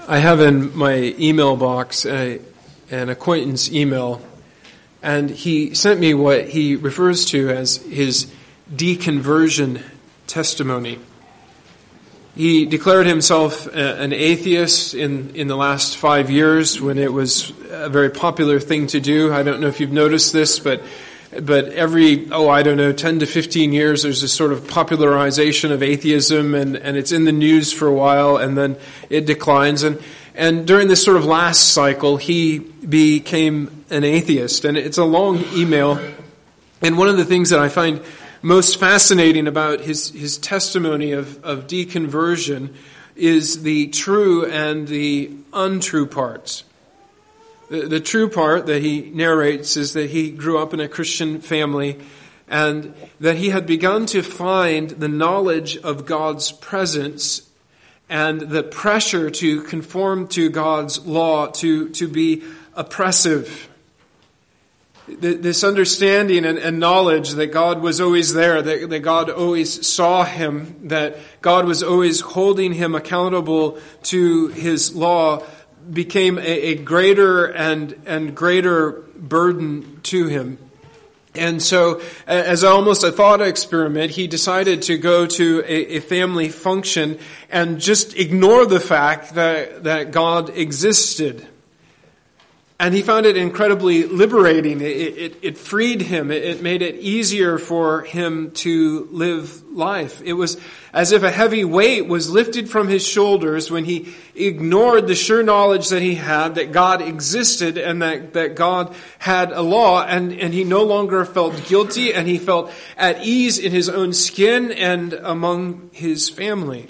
I have in my email box an acquaintance email, and he sent me what he refers to as his deconversion testimony. He declared himself an atheist in the last 5 years when it was a very popular thing to do. I don't know if you've noticed this, but every, 10 to 15 years, there's this sort of popularization of atheism, and it's in the news for a while, and then it declines. And during this sort of last cycle, he became an atheist. And it's a long email. And one of the things that I find most fascinating about his testimony of deconversion is the true and the untrue parts. The true part that he narrates is that he grew up in a Christian family and that he had begun to find the knowledge of God's presence and the pressure to conform to God's law to be oppressive. This understanding and knowledge that God was always there, that God always saw him, that God was always holding him accountable to his law became a greater and greater burden to him. And so, as almost a thought experiment, he decided to go to a family function and just ignore the fact that God existed. And he found it incredibly liberating. It freed him. It made it easier for him to live life. It was as if a heavy weight was lifted from his shoulders when he ignored the sure knowledge that he had, that God existed and that God had a law, and he no longer felt guilty, and he felt at ease in his own skin and among his family.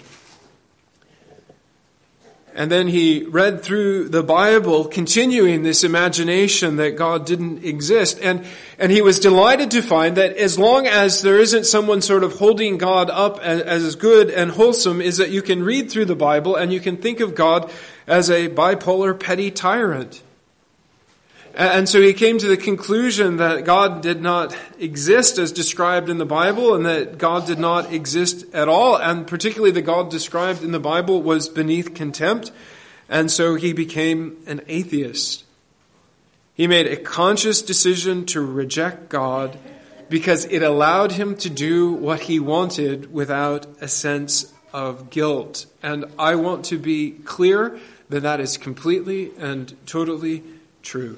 And then he read through the Bible, continuing this imagination that God didn't exist. And he was delighted to find that as long as there isn't someone sort of holding God up as good and wholesome, is that you can read through the Bible and you can think of God as a bipolar petty tyrant. And so he came to the conclusion that God did not exist as described in the Bible, and that God did not exist at all, and particularly the God described in the Bible was beneath contempt, and so he became an atheist. He made a conscious decision to reject God because it allowed him to do what he wanted without a sense of guilt. And I want to be clear that that is completely and totally true.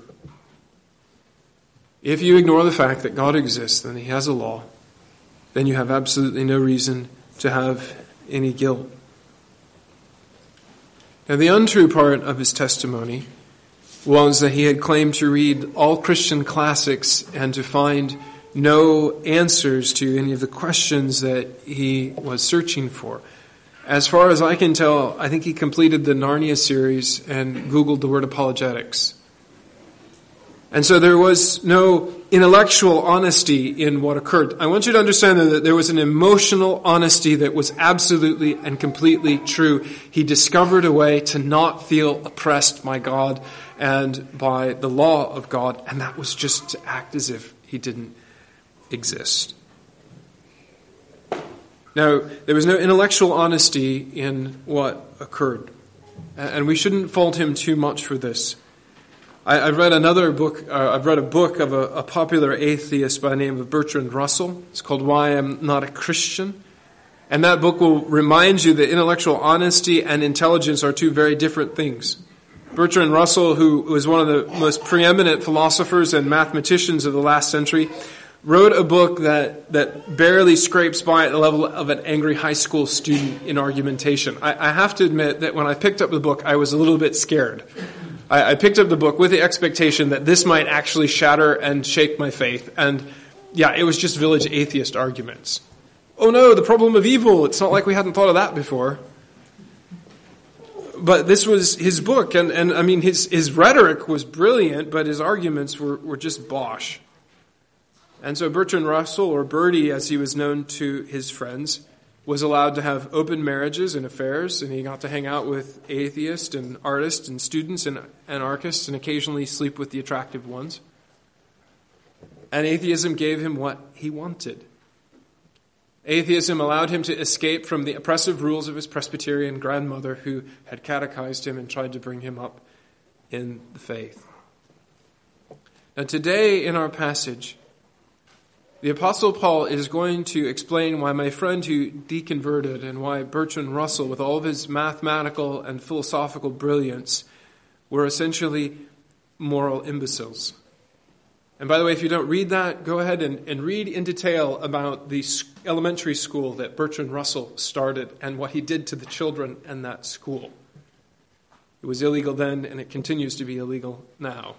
If you ignore the fact that God exists, then he has a law, then you have absolutely no reason to have any guilt. Now, the untrue part of his testimony was that he had claimed to read all Christian classics and to find no answers to any of the questions that he was searching for. As far as I can tell, I think he completed the Narnia series and Googled the word apologetics. And so there was no intellectual honesty in what occurred. I want you to understand that there was an emotional honesty that was absolutely and completely true. He discovered a way to not feel oppressed by God and by the law of God, and that was just to act as if he didn't exist. Now, there was no intellectual honesty in what occurred, and we shouldn't fault him too much for this. I've read a book of a popular atheist by the name of Bertrand Russell. It's called Why I'm Not a Christian. And that book will remind you that intellectual honesty and intelligence are two very different things. Bertrand Russell, who was one of the most preeminent philosophers and mathematicians of the last century, wrote a book that barely scrapes by at the level of an angry high school student in argumentation. I have to admit that when I picked up the book, I was a little bit scared. I picked up the book with the expectation that this might actually shatter and shake my faith. And yeah, it was just village atheist arguments. Oh no, the problem of evil. It's not like we hadn't thought of that before. But this was his book. And I mean, his rhetoric was brilliant, but his arguments were just bosh. And so Bertrand Russell, or Bertie as he was known to his friends, was allowed to have open marriages and affairs, and he got to hang out with atheists and artists and students and anarchists and occasionally sleep with the attractive ones. And atheism gave him what he wanted. Atheism allowed him to escape from the oppressive rules of his Presbyterian grandmother, who had catechized him and tried to bring him up in the faith. Now today in our passage, the Apostle Paul is going to explain why my friend who deconverted and why Bertrand Russell, with all of his mathematical and philosophical brilliance, were essentially moral imbeciles. And by the way, if you don't read that, go ahead and read in detail about the elementary school that Bertrand Russell started and what he did to the children in that school. It was illegal then, and it continues to be illegal now.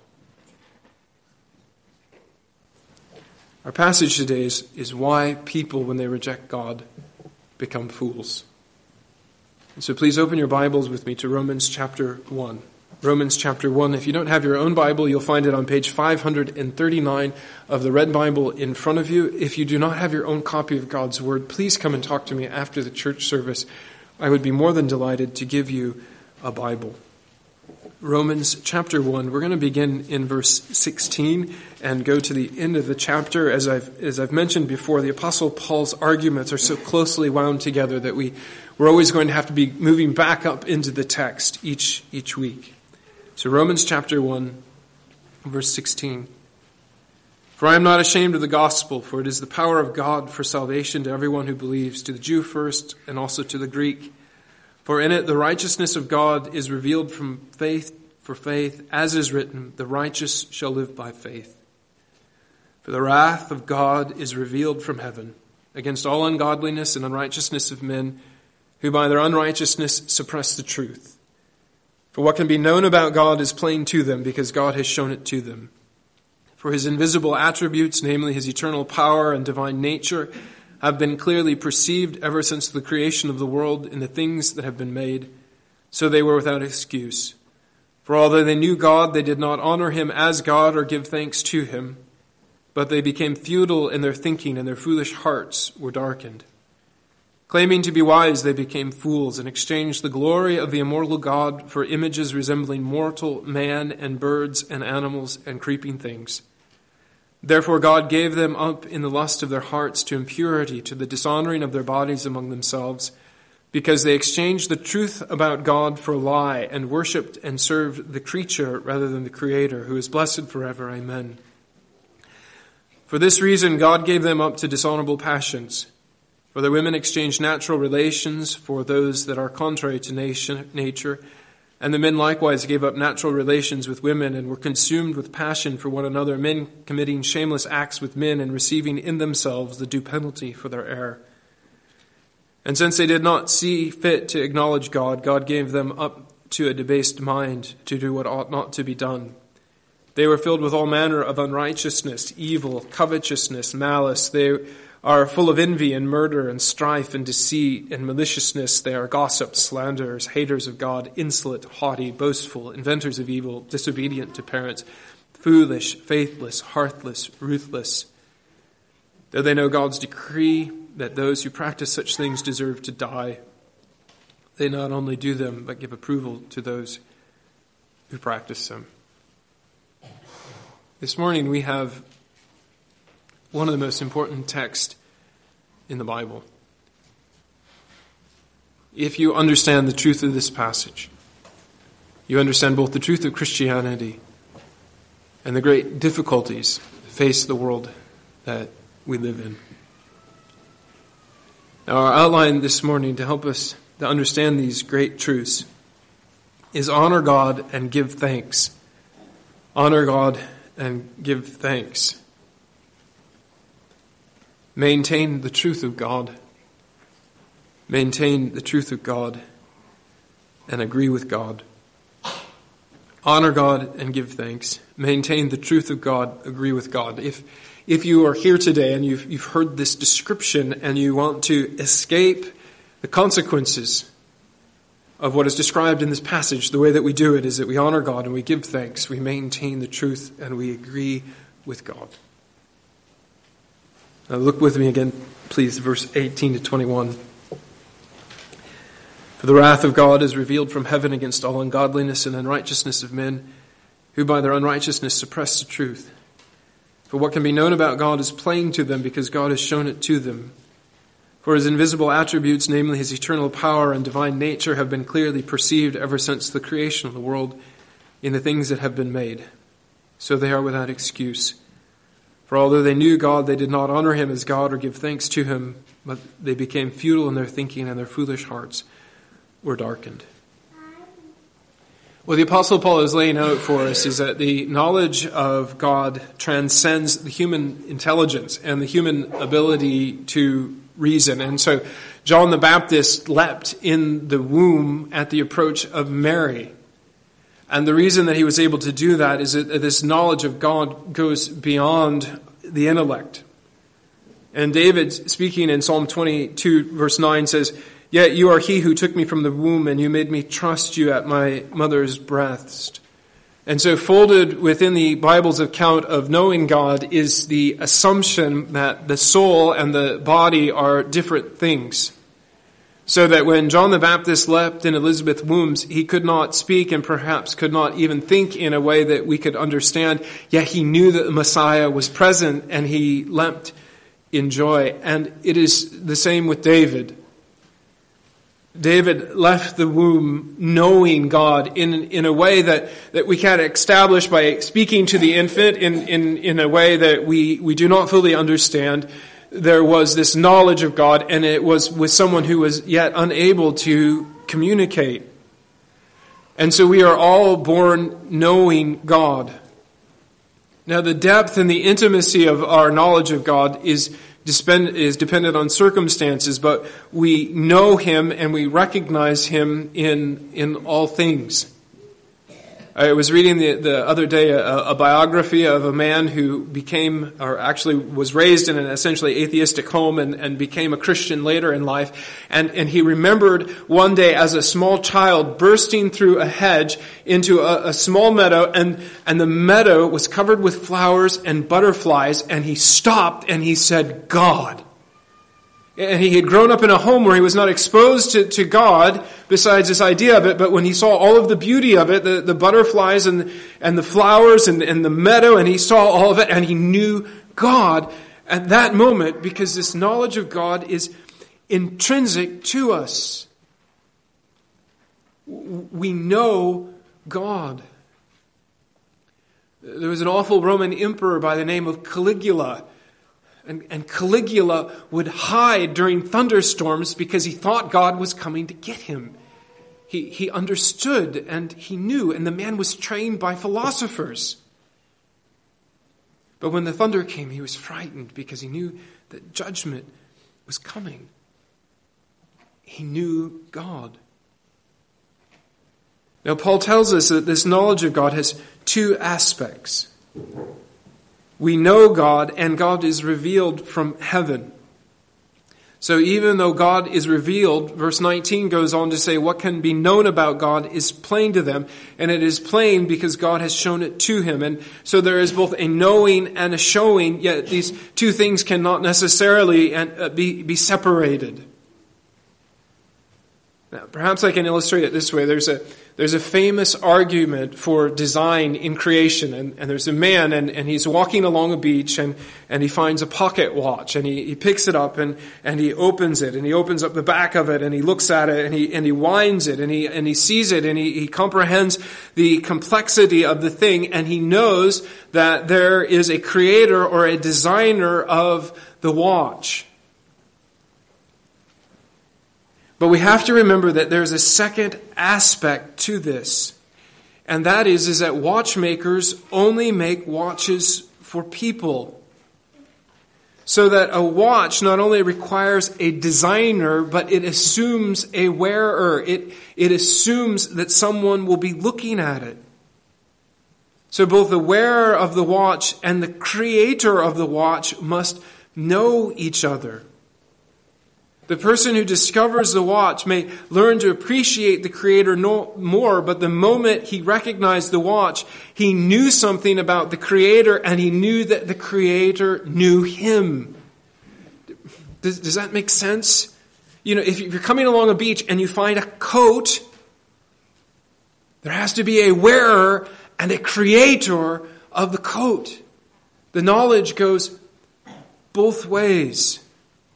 Our passage today is why people, when they reject God, become fools. And so please open your Bibles with me to Romans chapter 1. Romans chapter 1. If you don't have your own Bible, you'll find it on page 539 of the Red Bible in front of you. If you do not have your own copy of God's Word, please come and talk to me after the church service. I would be more than delighted to give you a Bible. Romans chapter 1. We're going to begin in verse 16 and go to the end of the chapter. As I've mentioned before, the Apostle Paul's arguments are so closely wound together that we're always going to have to be moving back up into the text each week. So Romans chapter 1, verse 16. For I am not ashamed of the gospel, for it is the power of God for salvation to everyone who believes, to the Jew first and also to the Greek. For in it the righteousness of God is revealed from faith for faith, as is written, the righteous shall live by faith. For the wrath of God is revealed from heaven against all ungodliness and unrighteousness of men, who by their unrighteousness suppress the truth. For what can be known about God is plain to them, because God has shown it to them. For his invisible attributes, namely his eternal power and divine nature, have been clearly perceived ever since the creation of the world in the things that have been made, so they were without excuse. For although they knew God, they did not honor him as God or give thanks to him, but they became futile in their thinking, and their foolish hearts were darkened. Claiming to be wise, they became fools and exchanged the glory of the immortal God for images resembling mortal man and birds and animals and creeping things. Therefore God gave them up in the lust of their hearts to impurity, to the dishonoring of their bodies among themselves, because they exchanged the truth about God for a lie and worshipped and served the creature rather than the Creator, who is blessed forever. Amen. For this reason God gave them up to dishonorable passions. For the women exchanged natural relations for those that are contrary to nature, and the men likewise gave up natural relations with women and were consumed with passion for one another, men committing shameless acts with men and receiving in themselves the due penalty for their error. And since they did not see fit to acknowledge God, God gave them up to a debased mind to do what ought not to be done. They were filled with all manner of unrighteousness, evil, covetousness, malice. They are full of envy and murder and strife and deceit and maliciousness. They are gossips, slanderers, haters of God, insolent, haughty, boastful, inventors of evil, disobedient to parents, foolish, faithless, heartless, ruthless. Though they know God's decree that those who practice such things deserve to die, they not only do them, but give approval to those who practice them. This morning we have one of the most important texts in the Bible. If you understand the truth of this passage, you understand both the truth of Christianity and the great difficulties that face the world that we live in. Now, our outline this morning to help us to understand these great truths is honor God and give thanks. Honor God and give thanks. Maintain the truth of God. Maintain the truth of God and agree with God. Honor God and give thanks. Maintain the truth of God, agree with God. If you are here today and you've heard this description and you want to escape the consequences of what is described in this passage, the way that we do it is that we honor God and we give thanks, we maintain the truth, and we agree with God. Now look with me again, please, verse 18 to 21. For the wrath of God is revealed from heaven against all ungodliness and unrighteousness of men, who by their unrighteousness suppress the truth. For what can be known about God is plain to them, because God has shown it to them. For his invisible attributes, namely his eternal power and divine nature, have been clearly perceived ever since the creation of the world in the things that have been made. So they are without excuse. For although they knew God, they did not honor him as God or give thanks to him, but they became futile in their thinking, and their foolish hearts were darkened. What the Apostle Paul is laying out for us is that the knowledge of God transcends the human intelligence and the human ability to reason. And so John the Baptist leapt in the womb at the approach of Mary. And the reason that he was able to do that is that this knowledge of God goes beyond the intellect. And David, speaking in Psalm 22, verse 9, says, "Yet you are he who took me from the womb, and you made me trust you at my mother's breast." And so folded within the Bible's account of knowing God is the assumption that the soul and the body are different things. So that when John the Baptist leapt in Elizabeth's womb, he could not speak and perhaps could not even think in a way that we could understand, yet he knew that the Messiah was present and he leapt in joy. And it is the same with David. David left the womb knowing God in a way that we can't establish by speaking to the infant in a way that we do not fully understand. There was this knowledge of God, and it was with someone who was yet unable to communicate. And so we are all born knowing God. Now the depth and the intimacy of our knowledge of God is dependent on circumstances, but we know him and we recognize him in all things. I was reading the other day a biography of a man who became, or actually was raised in an essentially atheistic home and became a Christian later in life. And he remembered one day as a small child bursting through a hedge into a small meadow, and the meadow was covered with flowers and butterflies, and he stopped and he said, "God." And he had grown up in a home where he was not exposed to God besides this idea of it, but when he saw all of the beauty of it, the butterflies and the flowers and the meadow, and he saw all of it, and he knew God at that moment, because this knowledge of God is intrinsic to us. We know God. There was an awful Roman emperor by the name of Caligula. And Caligula would hide during thunderstorms because he thought God was coming to get him. He understood and he knew, and the man was trained by philosophers. But when the thunder came, he was frightened because he knew that judgment was coming. He knew God. Now, Paul tells us that this knowledge of God has two aspects. We know God, and God is revealed from heaven. So even though God is revealed, verse 19 goes on to say, what can be known about God is plain to them, and it is plain because God has shown it to him. And so there is both a knowing and a showing, yet these two things cannot necessarily be separated. Now, perhaps I can illustrate it this way. There's a famous argument for design in creation, and there's a man, and he's walking along a beach, and he finds a pocket watch, and he picks it up, and he opens it, and he opens up the back of it, and he looks at it, and he winds it, and he sees it, and he comprehends the complexity of the thing, and he knows that there is a creator or a designer of the watch. But we have to remember that there's a second aspect to this. And that is that watchmakers only make watches for people. So that a watch not only requires a designer, but it assumes a wearer. It assumes that someone will be looking at it. So both the wearer of the watch and the creator of the watch must know each other. The person who discovers the watch may learn to appreciate the creator more, but the moment he recognized the watch, he knew something about the creator, and he knew that the creator knew him. Does that make sense? You know, if you're coming along a beach and you find a coat, there has to be a wearer and a creator of the coat. The knowledge goes both ways.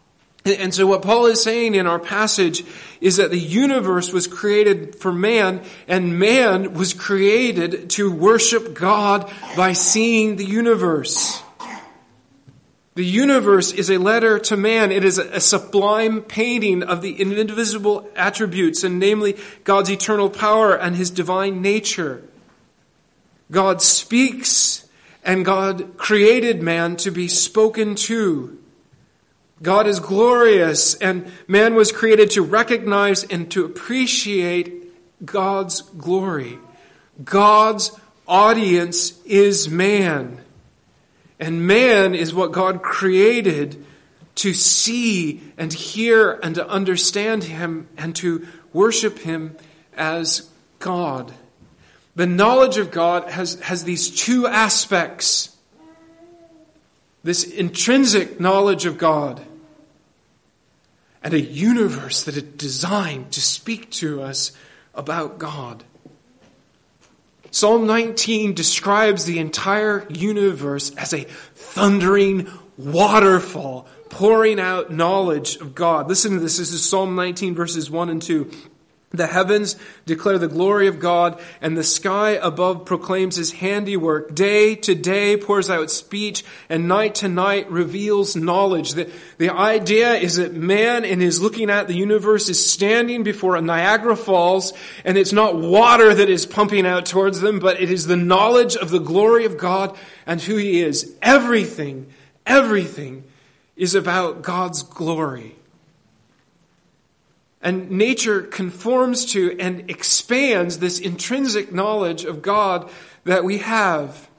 And so what Paul is saying in our passage is that the universe was created for man, and man was created to worship God by seeing the universe. The universe is a letter to man. It is a sublime painting of the indivisible attributes, and namely God's eternal power and his divine nature. God speaks, and God created man to be spoken to. God is glorious, and man was created to recognize and to appreciate God's glory. God's audience is man. And man is what God created to see and hear and to understand him and to worship him as God. The knowledge of God has these two aspects. This intrinsic knowledge of God and a universe that is designed to speak to us about God. Psalm 19 describes the entire universe as a thundering waterfall pouring out knowledge of God. Listen to this. This is Psalm 19 verses 1 and 2. The heavens declare the glory of God, and the sky above proclaims his handiwork. Day to day pours out speech, and night to night reveals knowledge. The idea is that man, in his looking at the universe, is standing before a Niagara Falls, and it's not water that is pumping out towards them, but it is the knowledge of the glory of God and who he is. Everything is about God's glory. And nature conforms to and expands this intrinsic knowledge of God that we have.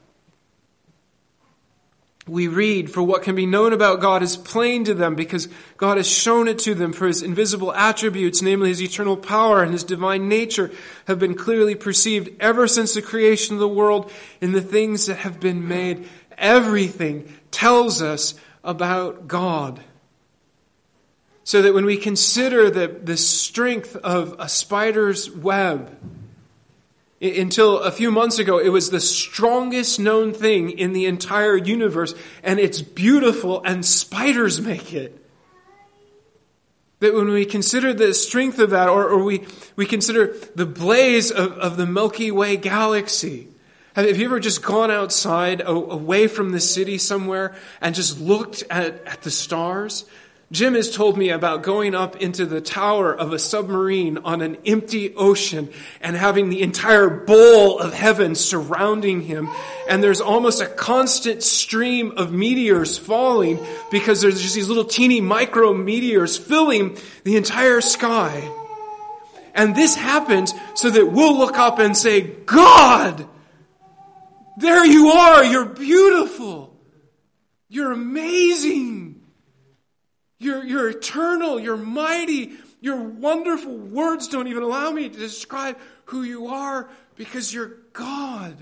We read, for what can be known about God is plain to them because God has shown it to them, for his invisible attributes, namely his eternal power and his divine nature, have been clearly perceived ever since the creation of the world in the things that have been made. Everything tells us about God. So that when we consider the strength of a spider's web, until a few months ago, it was the strongest known thing in the entire universe, and it's beautiful, and spiders make it. That when we consider the strength of that, or we consider the blaze of the Milky Way galaxy. Have you ever just gone outside, away from the city somewhere, and just looked at the stars? Jim has told me about going up into the tower of a submarine on an empty ocean and having the entire bowl of heaven surrounding him. And there's almost a constant stream of meteors falling because there's just these little teeny micro meteors filling the entire sky. And this happens so that we'll look up and say, God, there you are. You're beautiful. You're amazing. You're eternal, you're mighty, you're wonderful. Words don't even allow me to describe who you are because you're God.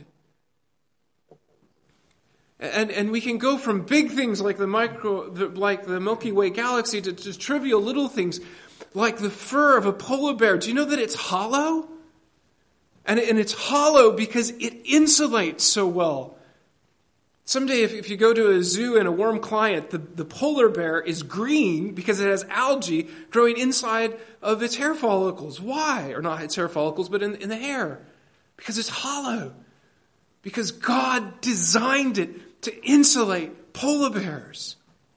And we can go from big things like the Milky Way galaxy to trivial little things like the fur of a polar bear. Do you know that it's hollow? And it's hollow because it insulates so well. Someday, if you go to a zoo and a warm climate, the polar bear is green because it has algae growing inside of its hair follicles. Why? Or not its hair follicles, but in the hair. Because it's hollow. Because God designed it to insulate polar bears.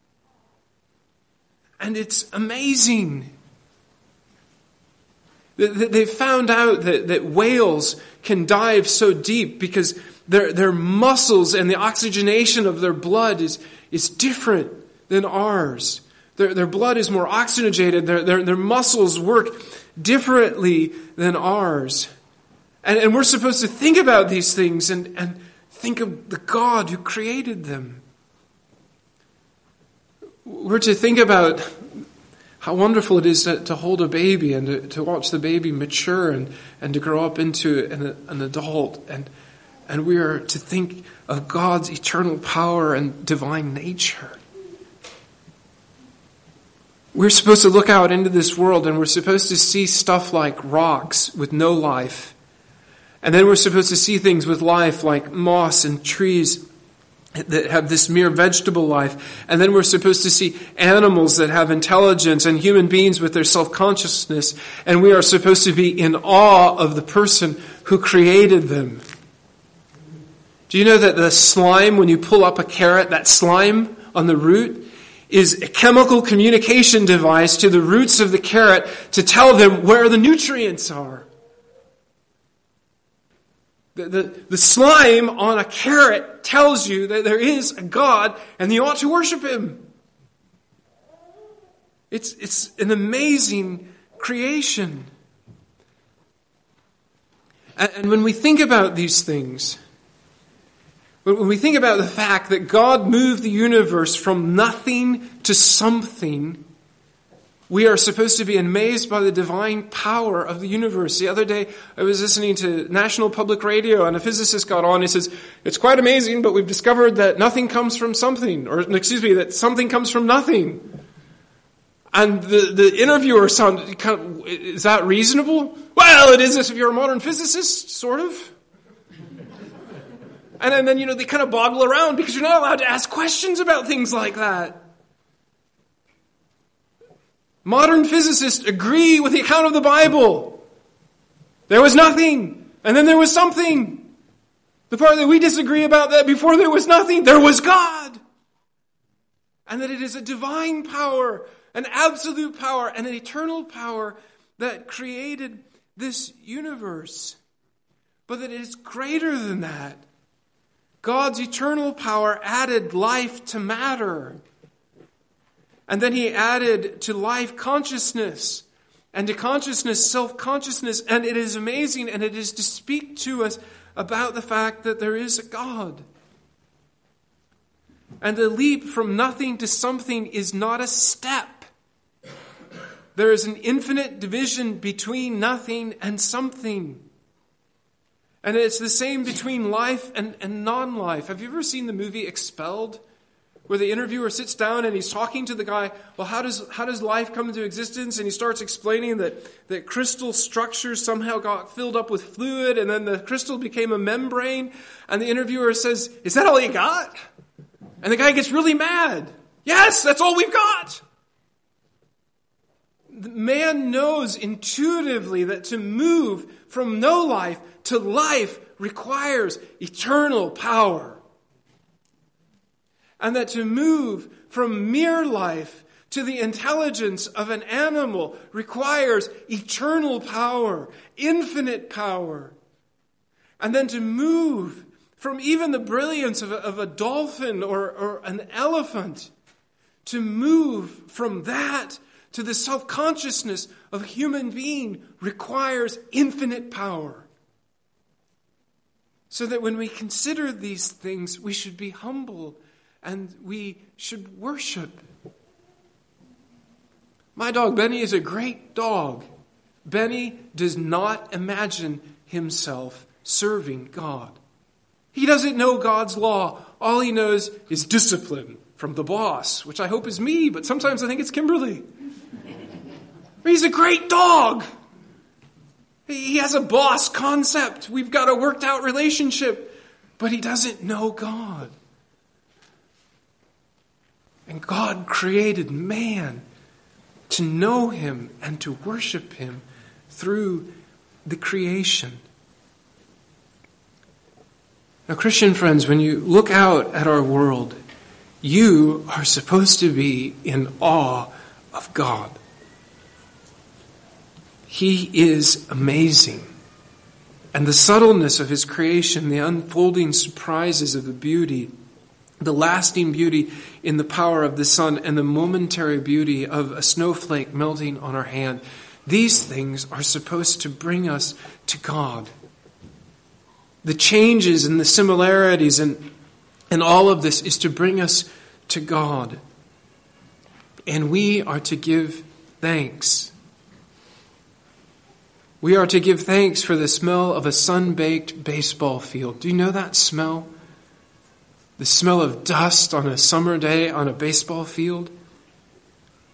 And it's amazing. They found out that whales can dive so deep because their muscles and the oxygenation of their blood is different than ours. Their blood is more oxygenated. Their muscles work differently than ours. And we're supposed to think about these things and think of the God who created them. We're to think about how wonderful it is to hold a baby and to watch the baby mature and to grow up into an adult. And we are to think of God's eternal power and divine nature. We're supposed to look out into this world and we're supposed to see stuff like rocks with no life. And then we're supposed to see things with life like moss and trees that have this mere vegetable life. And then we're supposed to see animals that have intelligence and human beings with their self-consciousness. And we are supposed to be in awe of the person who created them. Do you know that the slime, when you pull up a carrot, that slime on the root is a chemical communication device to the roots of the carrot to tell them where the nutrients are? The slime on a carrot tells you that there is a God and you ought to worship Him. It's an amazing creation. And when we think about these things, when we think about the fact that God moved the universe from nothing to something, we are supposed to be amazed by the divine power of the universe. The other day, I was listening to National Public Radio, and a physicist got on. He says, it's quite amazing, but we've discovered that nothing comes from something. That something comes from nothing. And the interviewer sounded kind of, is that reasonable? Well, it is if you're a modern physicist, sort of. And then, they kind of boggle around because you're not allowed to ask questions about things like that. Modern physicists agree with the account of the Bible. There was nothing, and then there was something. The part that we disagree about, that before there was nothing, there was God. And that it is a divine power, an absolute power, and an eternal power that created this universe. But that it is greater than that. God's eternal power added life to matter. And then He added to life consciousness, and to consciousness self-consciousness. And it is amazing, and it is to speak to us about the fact that there is a God. And the leap from nothing to something is not a step. There is an infinite division between nothing and something. And it's the same between life and non-life. Have you ever seen the movie Expelled? Where the interviewer sits down and he's talking to the guy, well, how does life come into existence? And he starts explaining that crystal structures somehow got filled up with fluid, and then the crystal became a membrane. And the interviewer says, is that all you got? And the guy gets really mad. Yes, that's all we've got. The man knows intuitively that to move from no life to life requires eternal power. And that to move from mere life to the intelligence of an animal requires eternal power, infinite power. And then to move from even the brilliance of a dolphin or an elephant, to move from that to the self-consciousness of a human being requires infinite power. So that when we consider these things, we should be humble and we should worship. My dog Benny is a great dog. Benny does not imagine himself serving God. He doesn't know God's law. All he knows is discipline from the boss, which I hope is me, but sometimes I think it's Kimberly. He's a great dog. He has a boss concept. We've got a worked out relationship, but he doesn't know God. And God created man to know Him and to worship Him through the creation. Now, Christian friends, when you look out at our world, you are supposed to be in awe of God. He is amazing. And the subtleness of His creation, the unfolding surprises of the beauty, the lasting beauty in the power of the sun, and the momentary beauty of a snowflake melting on our hand, these things are supposed to bring us to God. The changes and the similarities and all of this is to bring us to God. And we are to give thanks. We are to give thanks for the smell of a sun-baked baseball field. Do you know that smell? The smell of dust on a summer day on a baseball field.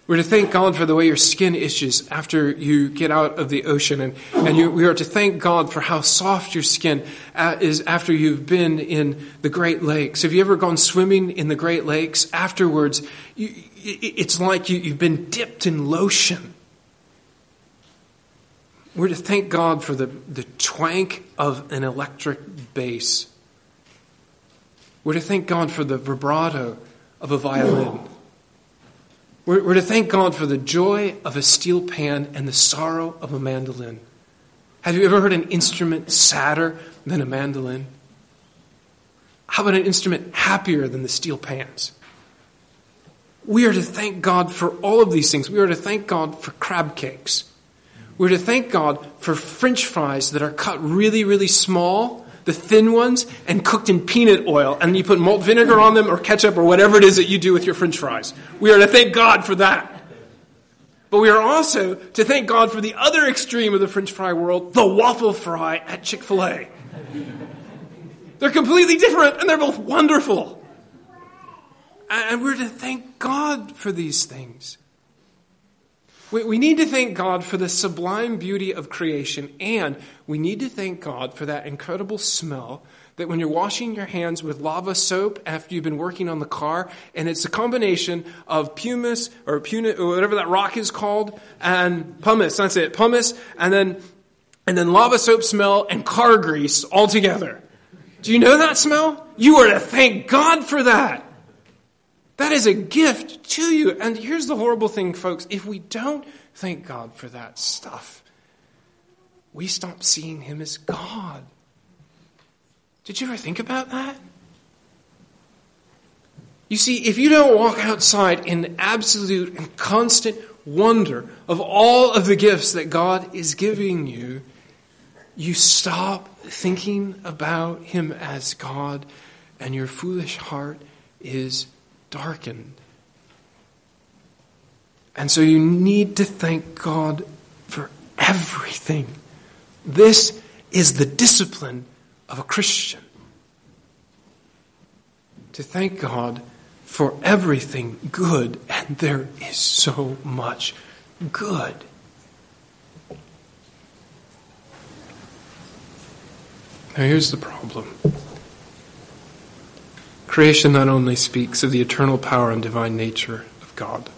We're to thank God for the way your skin itches after you get out of the ocean. We are to thank God for how soft your skin is after you've been in the Great Lakes. Have you ever gone swimming in the Great Lakes? Afterwards, it's like you've been dipped in lotion. We're to thank God for the twank of an electric bass. We're to thank God for the vibrato of a violin. We're to thank God for the joy of a steel pan and the sorrow of a mandolin. Have you ever heard an instrument sadder than a mandolin? How about an instrument happier than the steel pans? We are to thank God for all of these things. We are to thank God for crab cakes. We're to thank God for French fries that are cut really, really small, the thin ones, and cooked in peanut oil. And you put malt vinegar on them or ketchup or whatever it is that you do with your French fries. We are to thank God for that. But we are also to thank God for the other extreme of the French fry world, the waffle fry at Chick-fil-A. They're completely different, and they're both wonderful. And we're to thank God for these things. We need to thank God for the sublime beauty of creation, and we need to thank God for that incredible smell that when you're washing your hands with lava soap after you've been working on the car, and it's a combination of pumice or whatever that rock is called, and pumice, that's it, pumice, and then lava soap smell and car grease all together. Do you know that smell? You are to thank God for that. That is a gift to you. And here's the horrible thing, folks. If we don't thank God for that stuff, we stop seeing him as God. Did you ever think about that? You see, if you don't walk outside in absolute and constant wonder of all of the gifts that God is giving you, you stop thinking about him as God, and your foolish heart is darkened. And so you need to thank God for everything. This is the discipline of a Christian. To thank God for everything good, and there is so much good. Now here's the problem. Creation not only speaks of the eternal power and divine nature of God,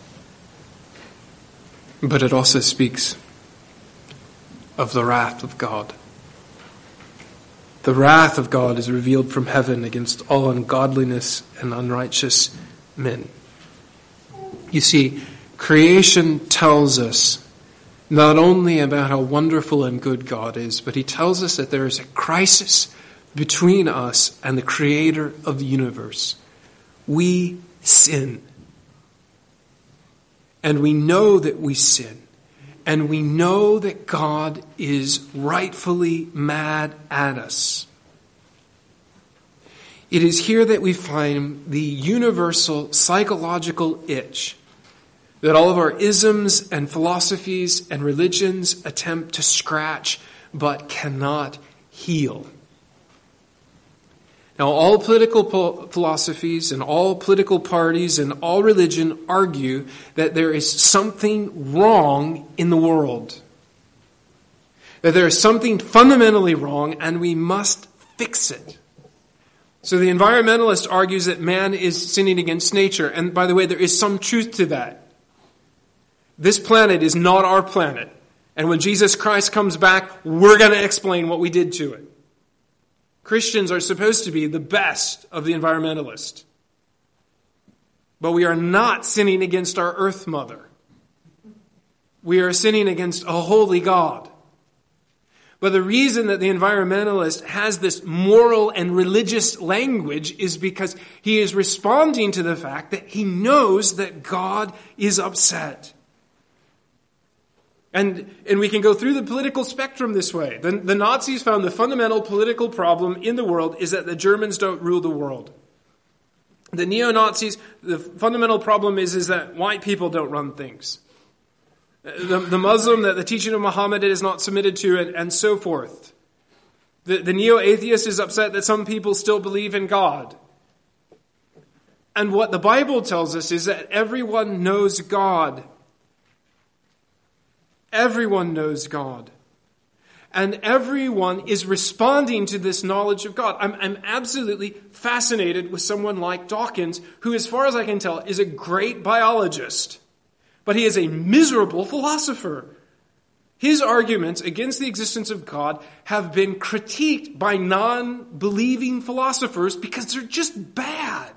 but it also speaks of the wrath of God. The wrath of God is revealed from heaven against all ungodliness and unrighteous men. You see, creation tells us not only about how wonderful and good God is, but he tells us that there is a crisis between us and the creator of the universe. We sin. And we know that we sin. And we know that God is rightfully mad at us. It is here that we find the universal psychological itch that all of our isms and philosophies and religions attempt to scratch but cannot heal. Now, all political philosophies and all political parties and all religion argue that there is something wrong in the world. That there is something fundamentally wrong and we must fix it. So the environmentalist argues that man is sinning against nature. And by the way, there is some truth to that. This planet is not our planet. And when Jesus Christ comes back, we're going to explain what we did to it. Christians are supposed to be the best of the environmentalists. But we are not sinning against our earth mother. We are sinning against a holy God. But the reason that the environmentalist has this moral and religious language is because he is responding to the fact that he knows that God is upset. And we can go through the political spectrum this way. The Nazis found the fundamental political problem in the world is that the Germans don't rule the world. The neo-Nazis, the fundamental problem is that white people don't run things. The Muslim, that the teaching of Muhammad is not submitted to, and so forth. The neo-atheist is upset that some people still believe in God. And what the Bible tells us is that everyone knows God Everyone knows God. And everyone is responding to this knowledge of God. I'm absolutely fascinated with someone like Dawkins, who, as far as I can tell, is a great biologist. But he is a miserable philosopher. His arguments against the existence of God have been critiqued by non-believing philosophers because they're just bad.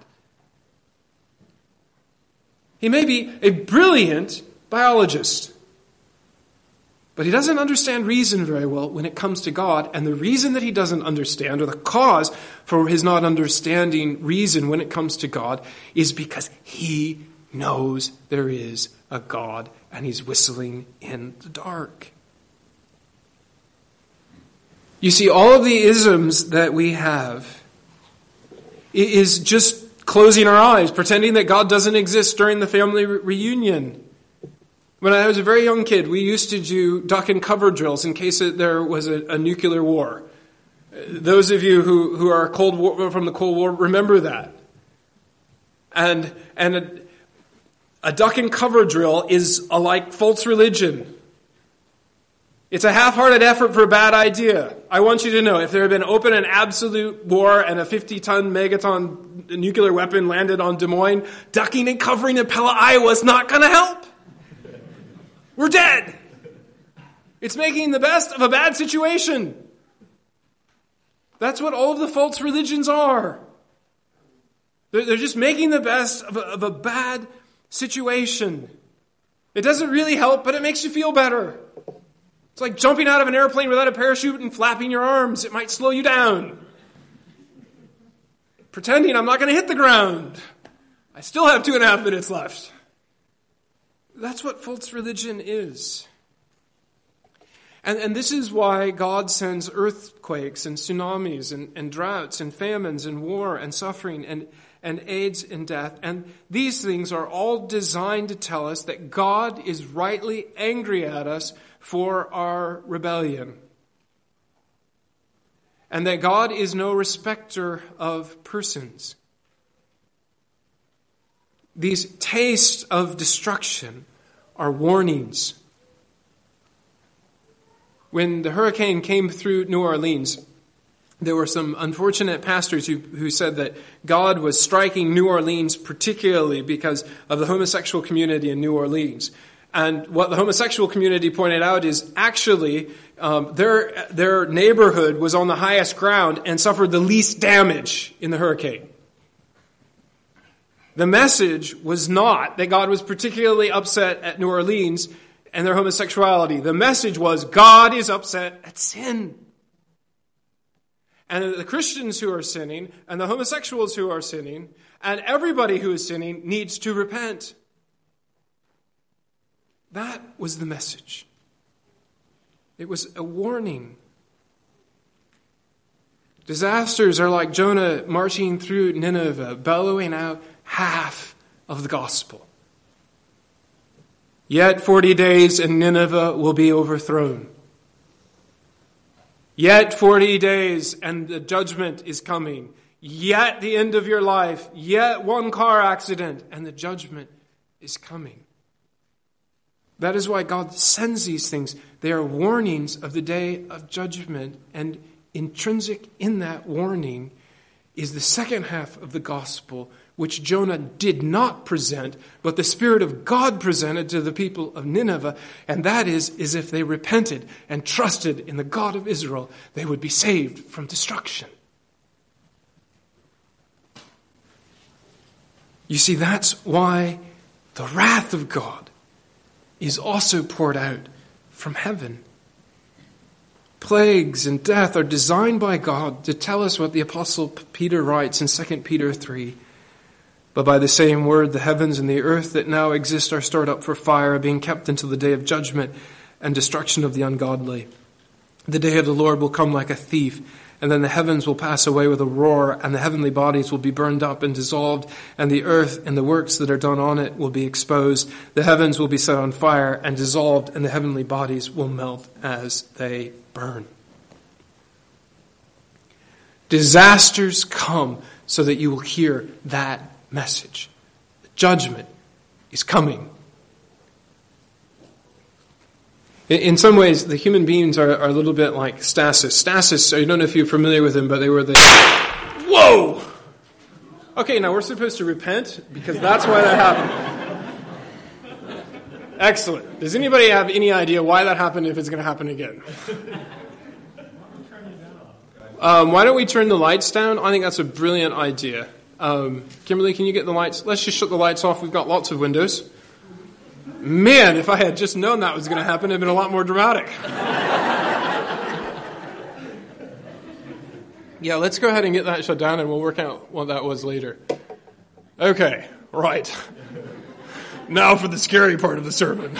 He may be a brilliant biologist, but he doesn't understand reason very well when it comes to God. And the reason that he doesn't understand, or the cause for his not understanding reason when it comes to God, is because he knows there is a God and he's whistling in the dark. You see, all of the isms that we have is just closing our eyes, pretending that God doesn't exist during the family reunion. When I was a very young kid, we used to do duck and cover drills in case there was a nuclear war. Those of you who are from the Cold War remember that. And a duck and cover drill is like false religion. It's a half-hearted effort for a bad idea. I want you to know, if there had been open and absolute war and a 50-ton megaton nuclear weapon landed on Des Moines, ducking and covering in Pella, Iowa is not going to help. We're dead. It's making the best of a bad situation. That's what all of the false religions are. They're just making the best of a bad situation. It doesn't really help, but it makes you feel better. It's like jumping out of an airplane without a parachute and flapping your arms. It might slow you down. Pretending I'm not going to hit the ground. I still have 2.5 minutes left. That's what false religion is. And this is why God sends earthquakes and tsunamis and droughts and famines and war and suffering and AIDS and death. And these things are all designed to tell us that God is rightly angry at us for our rebellion. And that God is no respecter of persons. These tastes of destruction are warnings. When the hurricane came through New Orleans, there were some unfortunate pastors who said that God was striking New Orleans particularly because of the homosexual community in New Orleans. And what the homosexual community pointed out is actually their neighborhood was on the highest ground and suffered the least damage in the hurricane. The message was not that God was particularly upset at New Orleans and their homosexuality. The message was God is upset at sin. And the Christians who are sinning and the homosexuals who are sinning and everybody who is sinning needs to repent. That was the message. It was a warning. Disasters are like Jonah marching through Nineveh, bellowing out half of the gospel. Yet 40 days and Nineveh will be overthrown. Yet 40 days and the judgment is coming. Yet the end of your life. Yet one car accident and the judgment is coming. That is why God sends these things. They are warnings of the day of judgment. And intrinsic in that warning is the second half of the gospel, which Jonah did not present, but the Spirit of God presented to the people of Nineveh. And that is if they repented and trusted in the God of Israel, they would be saved from destruction. You see, that's why the wrath of God is also poured out from heaven. Plagues and death are designed by God to tell us what the Apostle Peter writes in 2 Peter 3. But by the same word, the heavens and the earth that now exist are stored up for fire, being kept until the day of judgment and destruction of the ungodly. The day of the Lord will come like a thief, and then the heavens will pass away with a roar, and the heavenly bodies will be burned up and dissolved, and the earth and the works that are done on it will be exposed. The heavens will be set on fire and dissolved, and the heavenly bodies will melt as they burn. Disasters come so that you will hear that message. The judgment is coming. In some ways, the human beings are a little bit like Stasis. Stasis, I don't know if you're familiar with them, but they were the... Whoa! Okay, now we're supposed to repent, because that's why that happened. Excellent. Does anybody have any idea why that happened, if it's going to happen again? Why don't we turn the lights down? I think that's a brilliant idea. Kimberly, can you get the lights? Let's just shut the lights off. We've got lots of windows. Man, if I had just known that was going to happen, it would have been a lot more dramatic. Yeah, let's go ahead and get that shut down, and we'll work out what that was later. Okay, right. Now for the scary part of the sermon.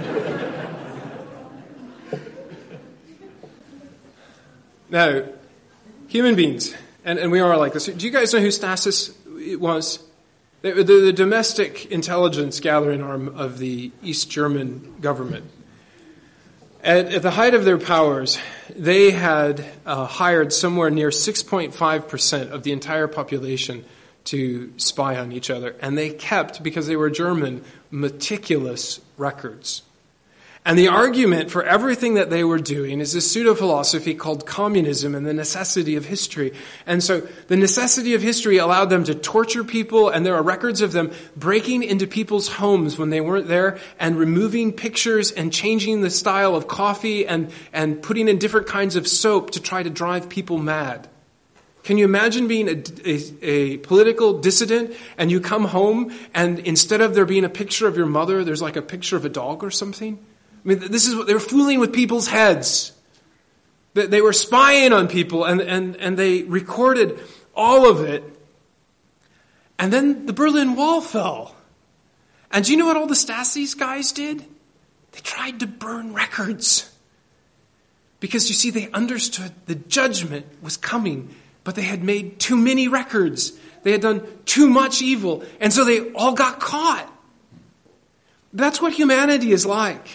Now, human beings, and we are like this. Do you guys know who Stasis was? The domestic intelligence gathering arm of the East German government. At the height of their powers, they had hired somewhere near 6.5% of the entire population to spy on each other. And they kept, because they were German, meticulous records. And the argument for everything that they were doing is this pseudo-philosophy called communism and the necessity of history. And so the necessity of history allowed them to torture people, and there are records of them breaking into people's homes when they weren't there and removing pictures and changing the style of coffee and putting in different kinds of soap to try to drive people mad. Can you imagine being a political dissident and you come home and instead of there being a picture of your mother, there's like a picture of a dog or something? I mean, this is what they were fooling with people's heads. They were spying on people and they recorded all of it. And then the Berlin Wall fell. And do you know what all the Stasi guys did? They tried to burn records. Because you see, they understood the judgment was coming, but they had made too many records. They had done too much evil. And so they all got caught. That's what humanity is like.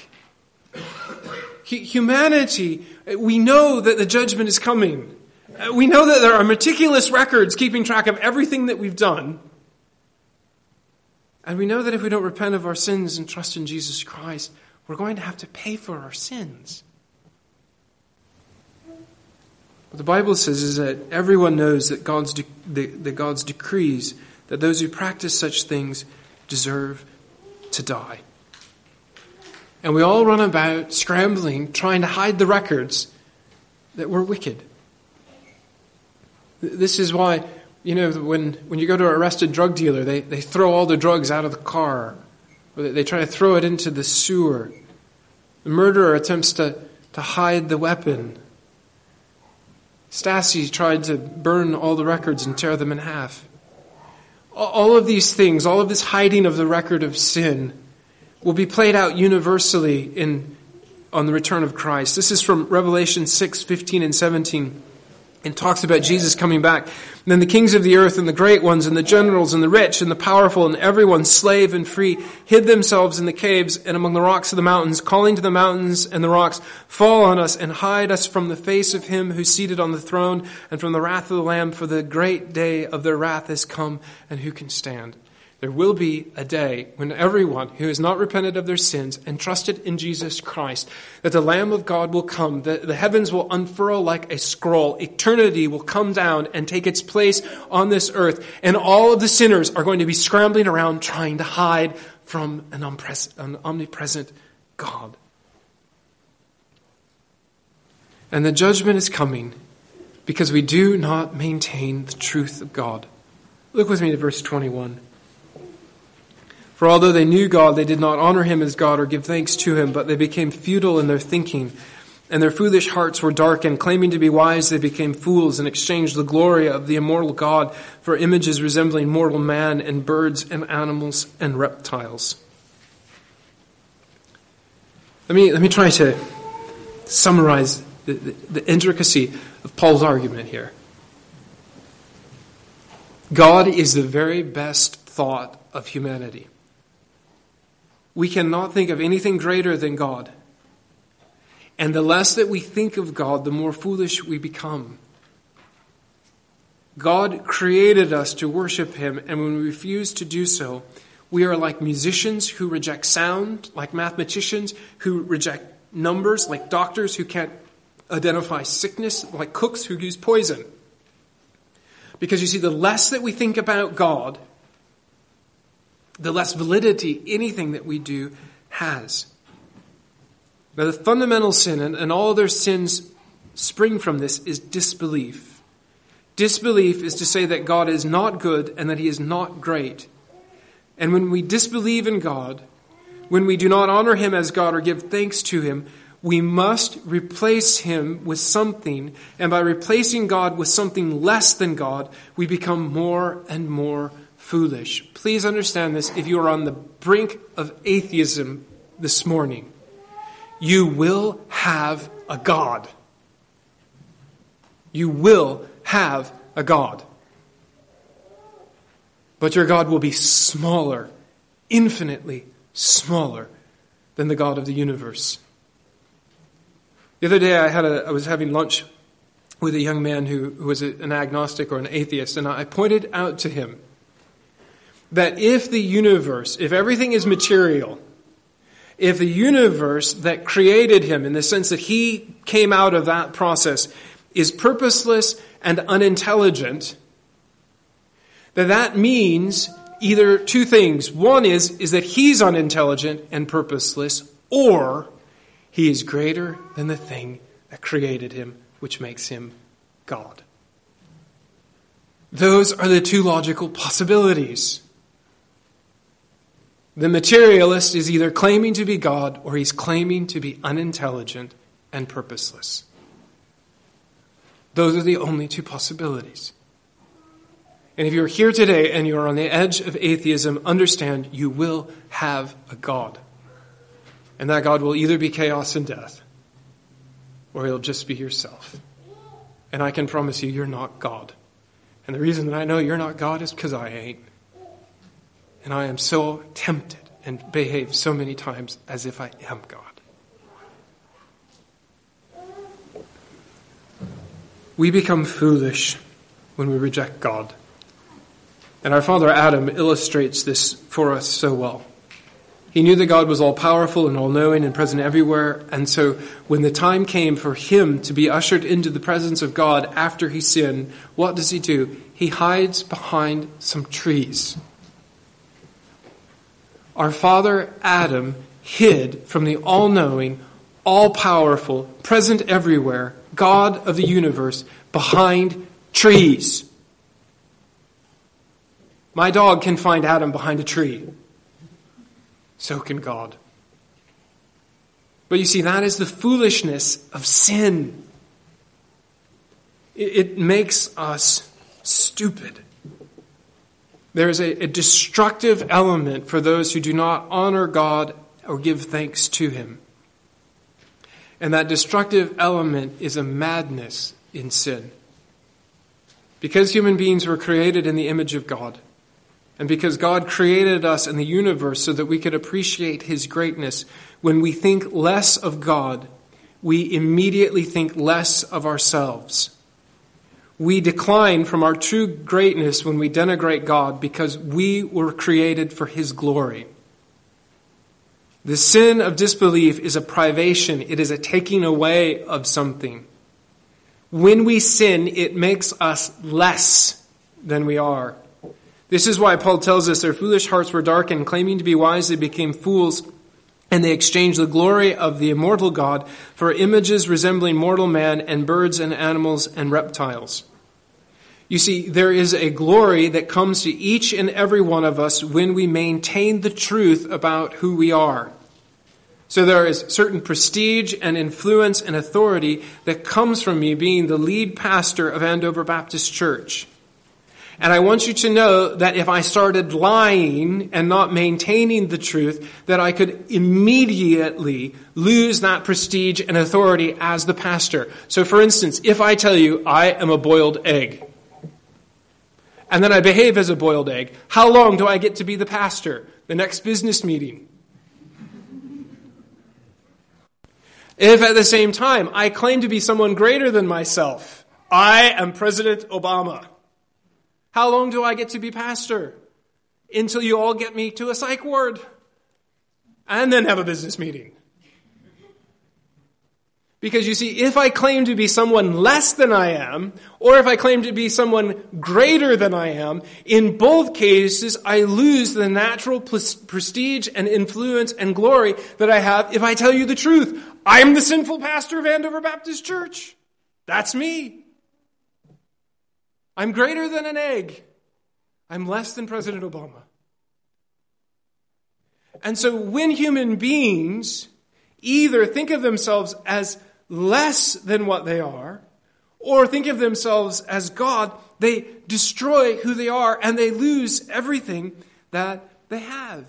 Humanity, we know that the judgment is coming. We know that there are meticulous records keeping track of everything that we've done. And we know that if we don't repent of our sins and trust in Jesus Christ, we're going to have to pay for our sins. What the Bible says is that everyone knows that God's decrees that those who practice such things deserve to die. And we all run about scrambling, trying to hide the records that we're wicked. This is why, when you go to an arrested drug dealer, they throw all the drugs out of the car. Or they try to throw it into the sewer. The murderer attempts to hide the weapon. Stasi tried to burn all the records and tear them in half. All of these things, all of this hiding of the record of sin, will be played out universally on the return of Christ. This is from Revelation 6:15 and 17. It talks about Jesus coming back. And then the kings of the earth and the great ones and the generals and the rich and the powerful and everyone, slave and free, hid themselves in the caves and among the rocks of the mountains, calling to the mountains and the rocks, fall on us and hide us from the face of him who's seated on the throne and from the wrath of the Lamb, for the great day of their wrath has come, and who can stand? There will be a day when everyone who has not repented of their sins and trusted in Jesus Christ, that the Lamb of God will come, the heavens will unfurl like a scroll, eternity will come down and take its place on this earth, and all of the sinners are going to be scrambling around trying to hide from an omnipresent God. And the judgment is coming because we do not maintain the truth of God. Look with me to verse 21. For although they knew God, they did not honor him as God or give thanks to him, but they became futile in their thinking, and their foolish hearts were darkened. Claiming to be wise, they became fools and exchanged the glory of the immortal God for images resembling mortal man and birds and animals and reptiles. Let me try to summarize the intricacy of Paul's argument here. God is the very best thought of humanity. We cannot think of anything greater than God. And the less that we think of God, the more foolish we become. God created us to worship him, and when we refuse to do so, we are like musicians who reject sound, like mathematicians who reject numbers, like doctors who can't identify sickness, like cooks who use poison. Because you see, the less that we think about God, the less validity anything that we do has. Now, the fundamental sin, and all other sins spring from this, is disbelief. Disbelief is to say that God is not good and that he is not great. And when we disbelieve in God, when we do not honor him as God or give thanks to him, we must replace him with something. And by replacing God with something less than God, we become more and more foolish. Please understand this. If you are on the brink of atheism this morning, you will have a God. You will have a God. But your God will be smaller, infinitely smaller than the God of the universe. The other day I was having lunch with a young man who was an agnostic or an atheist, and I pointed out to him that if the universe, if everything is material, if the universe that created him, in the sense that he came out of that process, is purposeless and unintelligent, that means either two things. One is that he's unintelligent and purposeless, or he is greater than the thing that created him, which makes him God. Those are the two logical possibilities. The materialist is either claiming to be God or he's claiming to be unintelligent and purposeless. Those are the only two possibilities. And if you're here today and you're on the edge of atheism, understand you will have a God. And that God will either be chaos and death, or he'll just be yourself. And I can promise you, you're not God. And the reason that I know you're not God is because I ain't. And I am so tempted and behave so many times as if I am God. We become foolish when we reject God. And our father Adam illustrates this for us so well. He knew that God was all-powerful and all-knowing and present everywhere. And so when the time came for him to be ushered into the presence of God after he sinned, what does he do? He hides behind some trees. Our father Adam hid from the all-knowing, all-powerful, present everywhere, God of the universe, behind trees. My dog can find Adam behind a tree. So can God. But you see, that is the foolishness of sin. It makes us stupid. There is a destructive element for those who do not honor God or give thanks to him. And that destructive element is a madness in sin. Because human beings were created in the image of God, and because God created us in the universe so that we could appreciate his greatness, when we think less of God, we immediately think less of ourselves. We decline from our true greatness when we denigrate God because we were created for his glory. The sin of disbelief is a privation. It is a taking away of something. When we sin, it makes us less than we are. This is why Paul tells us their foolish hearts were darkened, claiming to be wise, they became fools, and they exchanged the glory of the immortal God for images resembling mortal man and birds and animals and reptiles. You see, there is a glory that comes to each and every one of us when we maintain the truth about who we are. So there is certain prestige and influence and authority that comes from me being the lead pastor of Andover Baptist Church. And I want you to know that if I started lying and not maintaining the truth, that I could immediately lose that prestige and authority as the pastor. So for instance, if I tell you I am a boiled egg, and then I behave as a boiled egg, how long do I get to be the pastor? The next business meeting. If at the same time I claim to be someone greater than myself, I am President Obama, how long do I get to be pastor? Until you all get me to a psych ward. And then have a business meeting. Because you see, if I claim to be someone less than I am, or if I claim to be someone greater than I am, in both cases I lose the natural prestige and influence and glory that I have if I tell you the truth. I'm the sinful pastor of Andover Baptist Church. That's me. I'm greater than an egg. I'm less than President Obama. And so when human beings either think of themselves as less than what they are, or think of themselves as God, they destroy who they are and they lose everything that they have.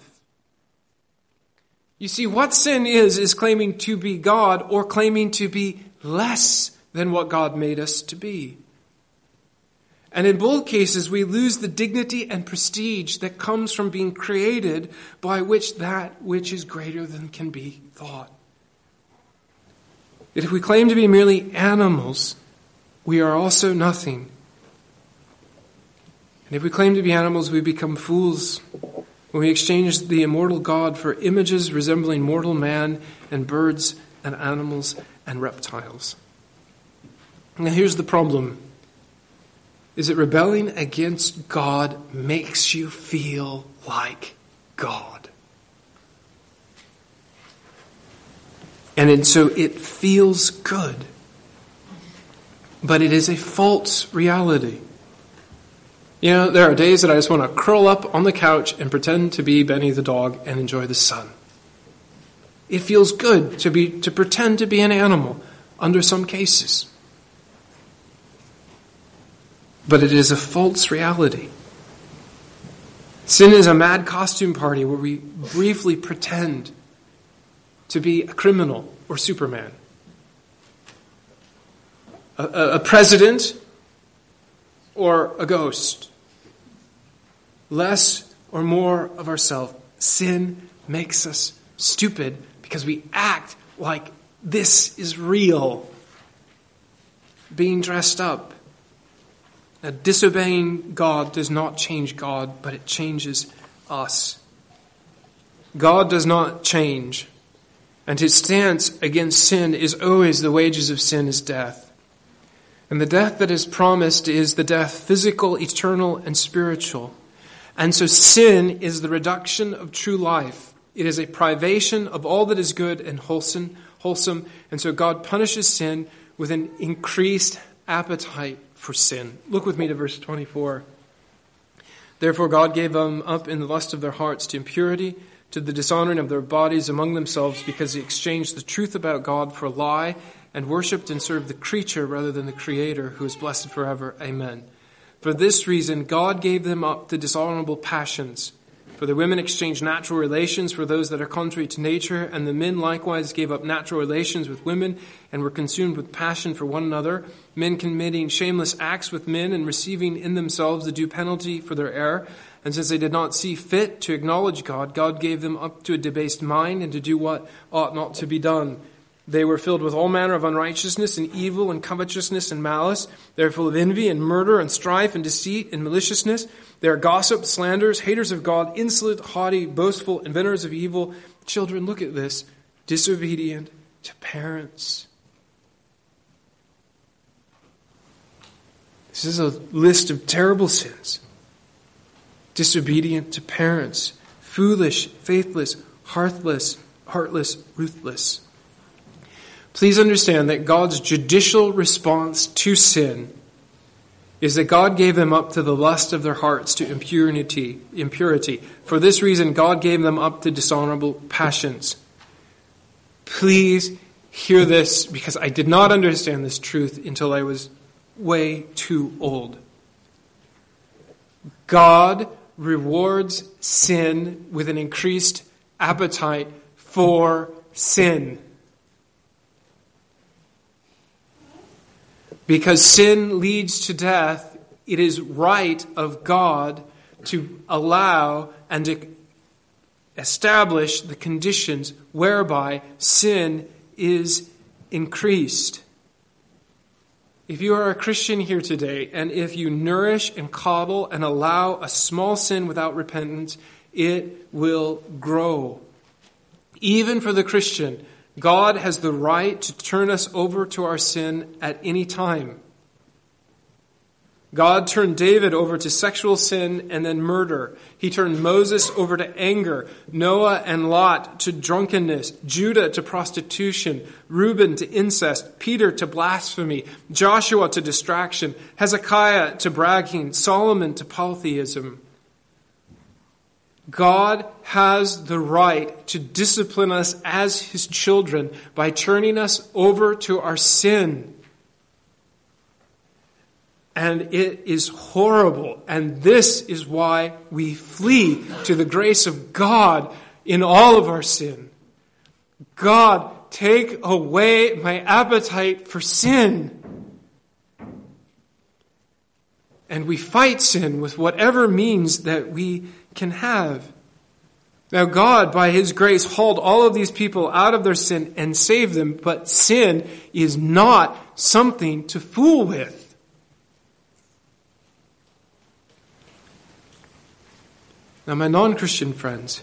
You see, what sin is claiming to be God or claiming to be less than what God made us to be. And in both cases, we lose the dignity and prestige that comes from being created by which that which is greater than can be thought. That if we claim to be merely animals, we are also nothing. And if we claim to be animals, we become fools when we exchange the immortal God for images resembling mortal man and birds and animals and reptiles. Now here's the problem. Is that rebelling against God makes you feel like God. And so it feels good. But it is a false reality. You know, there are days that I just want to curl up on the couch and pretend to be Benny the dog and enjoy the sun. It feels good to pretend to be an animal under some cases. But it is a false reality. Sin is a mad costume party where we briefly pretend to be a criminal or Superman. A president or a ghost. Less or more of ourselves. Sin makes us stupid because we act like this is real. Being dressed up. Now, disobeying God does not change God, but it changes us. God does not change, and his stance against sin is always the wages of sin is death. And the death that is promised is the death physical, eternal, and spiritual. And so sin is the reduction of true life. It is a privation of all that is good and wholesome. And so God punishes sin with an increased appetite for sin. Look with me to verse 24. Therefore God gave them up in the lust of their hearts to impurity, to the dishonoring of their bodies among themselves, because they exchanged the truth about God for a lie, and worshipped and served the creature rather than the Creator, who is blessed forever. Amen. For this reason God gave them up to dishonorable passions. For the women exchanged natural relations for those that are contrary to nature, and the men likewise gave up natural relations with women, and were consumed with passion for one another, men committing shameless acts with men, and receiving in themselves the due penalty for their error. And since they did not see fit to acknowledge God, God gave them up to a debased mind, and to do what ought not to be done. They were filled with all manner of unrighteousness and evil and covetousness and malice. They are full of envy and murder and strife and deceit and maliciousness. They are gossips, slanderers, haters of God, insolent, haughty, boastful, inventors of evil. Children, look at this. Disobedient to parents. This is a list of terrible sins. Disobedient to parents. Foolish, faithless, heartless, ruthless. Please understand that God's judicial response to sin is that God gave them up to the lust of their hearts, to impurity. For this reason, God gave them up to dishonorable passions. Please hear this, because I did not understand this truth until I was way too old. God rewards sin with an increased appetite for sin. Because sin leads to death, it is right of God to allow and to establish the conditions whereby sin is increased. If you are a Christian here today, and if you nourish and coddle and allow a small sin without repentance, it will grow. Even for the Christian, God has the right to turn us over to our sin at any time. God turned David over to sexual sin and then murder. He turned Moses over to anger, Noah and Lot to drunkenness, Judah to prostitution, Reuben to incest, Peter to blasphemy, Joshua to distraction, Hezekiah to bragging, Solomon to polytheism. God has the right to discipline us as his children by turning us over to our sin. And it is horrible. And this is why we flee to the grace of God in all of our sin. God, take away my appetite for sin. And we fight sin with whatever means that we can have. Now God, by his grace, hauled all of these people out of their sin and saved them. But sin is not something to fool with. Now, my non-Christian friends,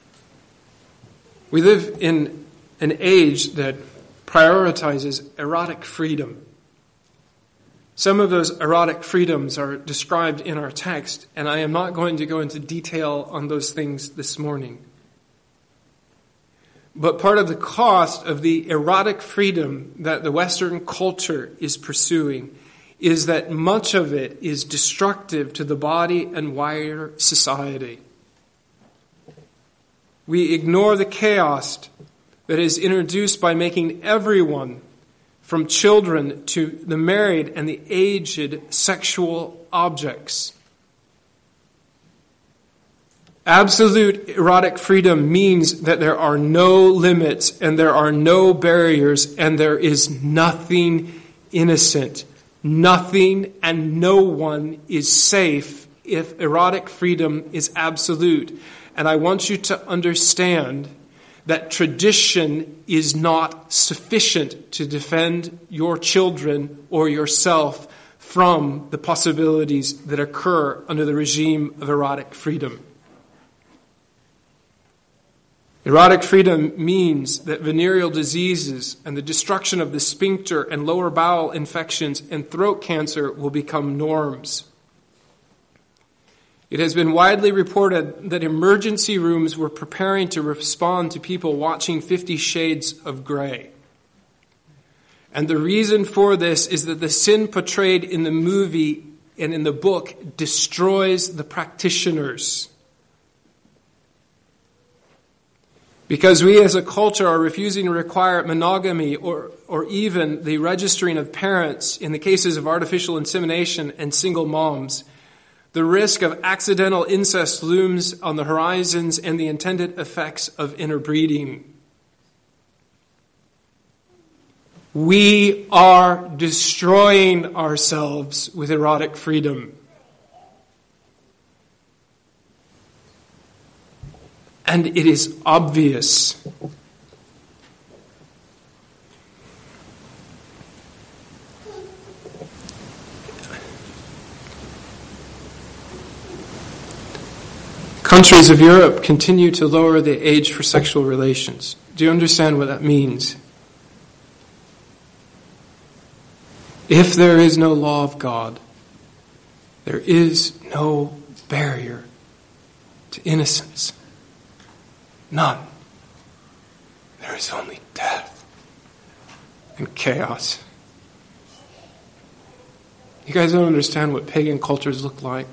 we live in an age that prioritizes erotic freedom. Some of those erotic freedoms are described in our text, and I am not going to go into detail on those things this morning. But part of the cost of the erotic freedom that the Western culture is pursuing is that much of it is destructive to the body and wider society. We ignore the chaos that is introduced by making everyone, from children to the married and the aged, sexual objects. Absolute erotic freedom means that there are no limits and there are no barriers and there is nothing innocent. Nothing and no one is safe if erotic freedom is absolute. And I want you to understand that tradition is not sufficient to defend your children or yourself from the possibilities that occur under the regime of erotic freedom. Erotic freedom means that venereal diseases and the destruction of the sphincter and lower bowel infections and throat cancer will become norms. It has been widely reported that emergency rooms were preparing to respond to people watching 50 Shades of Grey. And the reason for this is that the sin portrayed in the movie and in the book destroys the practitioners. Because we as a culture are refusing to require monogamy or even the registering of parents in the cases of artificial insemination and single moms, the risk of accidental incest looms on the horizons and the intended effects of interbreeding. We are destroying ourselves with erotic freedom. And it is obvious. Countries of Europe continue to lower the age for sexual relations. Do you understand what that means? If there is no law of God, there is no barrier to innocence. None. There is only death and chaos. You guys don't understand what pagan cultures look like.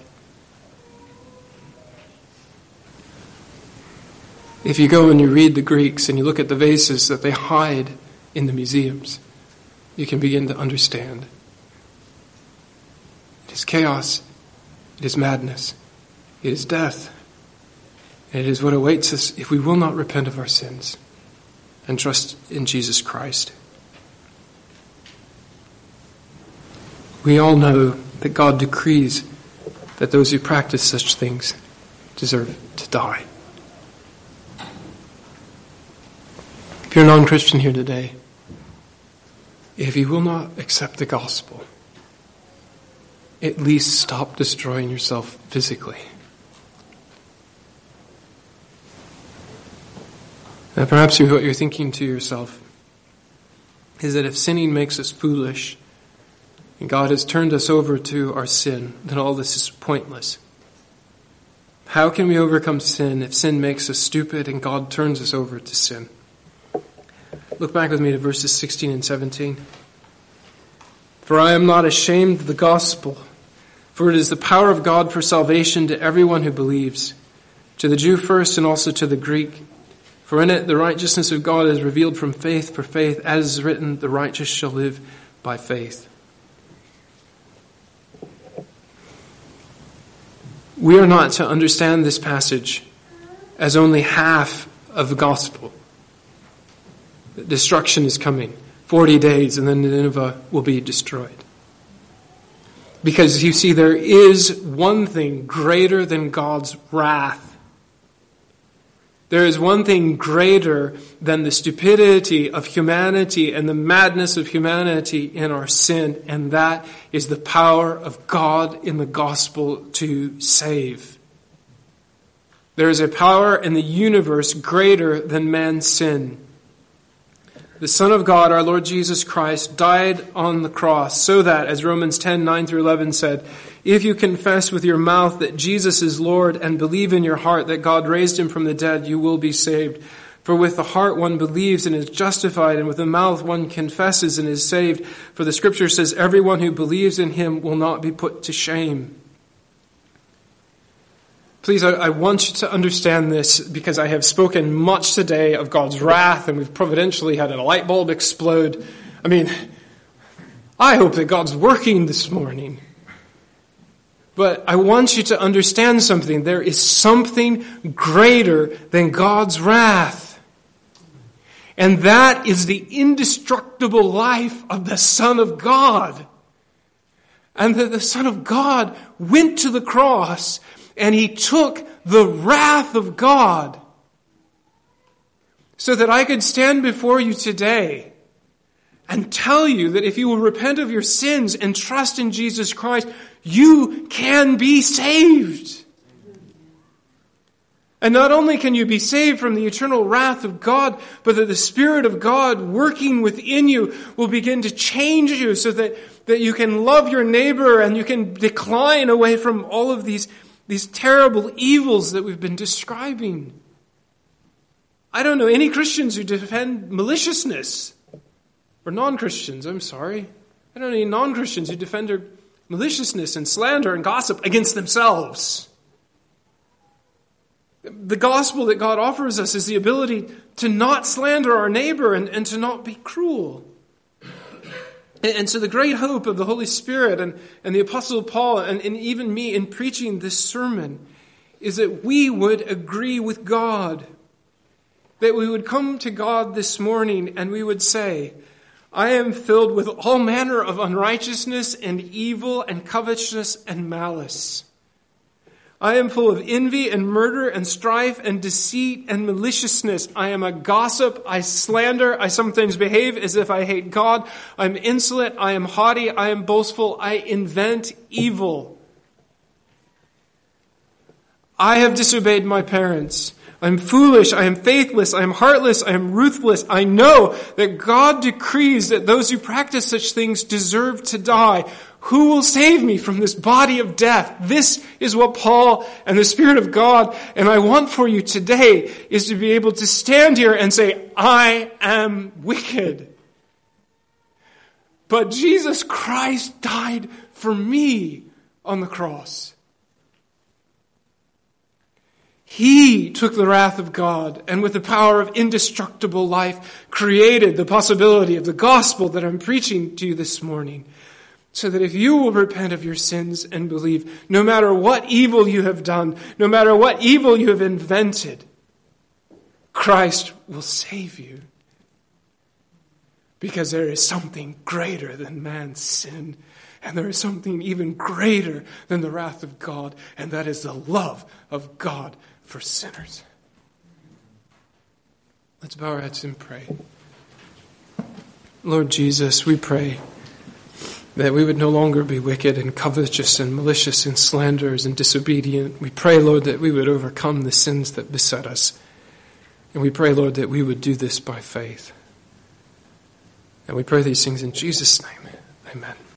If you go and you read the Greeks and you look at the vases that they hide in the museums, you can begin to understand. It is chaos. It is madness. It is death. And it is what awaits us if we will not repent of our sins and trust in Jesus Christ. We all know that God decrees that those who practice such things deserve to die. If you're a non-Christian here today, if you will not accept the gospel, at least stop destroying yourself physically. Now perhaps what you're thinking to yourself is that if sinning makes us foolish, and God has turned us over to our sin, then all this is pointless. How can we overcome sin if sin makes us stupid and God turns us over to sin? Look back with me to verses 16 and 17. For I am not ashamed of the gospel, for it is the power of God for salvation to everyone who believes, to the Jew first and also to the Greek. For in it the righteousness of God is revealed from faith for faith, as is written, the righteous shall live by faith. We are not to understand this passage as only half of the gospel. That destruction is coming. 40 days and then Nineveh will be destroyed. Because you see, there is one thing greater than God's wrath. There is one thing greater than the stupidity of humanity and the madness of humanity in our sin, and that is the power of God in the gospel to save. There is a power in the universe greater than man's sin. The Son of God, our Lord Jesus Christ, died on the cross so that, as Romans 10, 9 through 11 said, if you confess with your mouth that Jesus is Lord and believe in your heart that God raised him from the dead, you will be saved. For with the heart one believes and is justified, and with the mouth one confesses and is saved. For the scripture says, everyone who believes in him will not be put to shame. Please, I want you to understand this, because I have spoken much today of God's wrath, and we've providentially had a light bulb explode. I hope that God's working this morning. But I want you to understand something. There is something greater than God's wrath. And that is the indestructible life of the Son of God. And that the Son of God went to the cross and he took the wrath of God so that I could stand before you today and tell you that if you will repent of your sins and trust in Jesus Christ, you can be saved. And not only can you be saved from the eternal wrath of God, but that the Spirit of God working within you will begin to change you so that you can love your neighbor and you can decline away from all of these terrible evils that we've been describing. I don't know any Christians who defend maliciousness. Or non-Christians, I'm sorry. I don't know any non-Christians who defend their maliciousness and slander and gossip against themselves. The gospel that God offers us is the ability to not slander our neighbor and to not be cruel. And so the great hope of the Holy Spirit and the Apostle Paul and even me in preaching this sermon is that we would agree with God. That we would come to God this morning and we would say, I am filled with all manner of unrighteousness and evil and covetousness and malice. I am full of envy and murder and strife and deceit and maliciousness. I am a gossip. I slander. I sometimes behave as if I hate God. I'm insolent. I am haughty. I am boastful. I invent evil. I have disobeyed my parents. I am foolish. I am faithless. I am heartless. I am ruthless. I know that God decrees that those who practice such things deserve to die. Who will save me from this body of death? This is what Paul and the Spirit of God, and I want for you today, is to be able to stand here and say, I am wicked. But Jesus Christ died for me on the cross. He took the wrath of God and with the power of indestructible life created the possibility of the gospel that I'm preaching to you this morning. So that if you will repent of your sins and believe, no matter what evil you have done, no matter what evil you have invented, Christ will save you. Because there is something greater than man's sin. And there is something even greater than the wrath of God. And that is the love of God for sinners. Let's bow our heads and pray. Lord Jesus, we pray that we would no longer be wicked and covetous and malicious and slanderers and disobedient. We pray, Lord, that we would overcome the sins that beset us. And we pray, Lord, that we would do this by faith. And we pray these things in Jesus' name. Amen.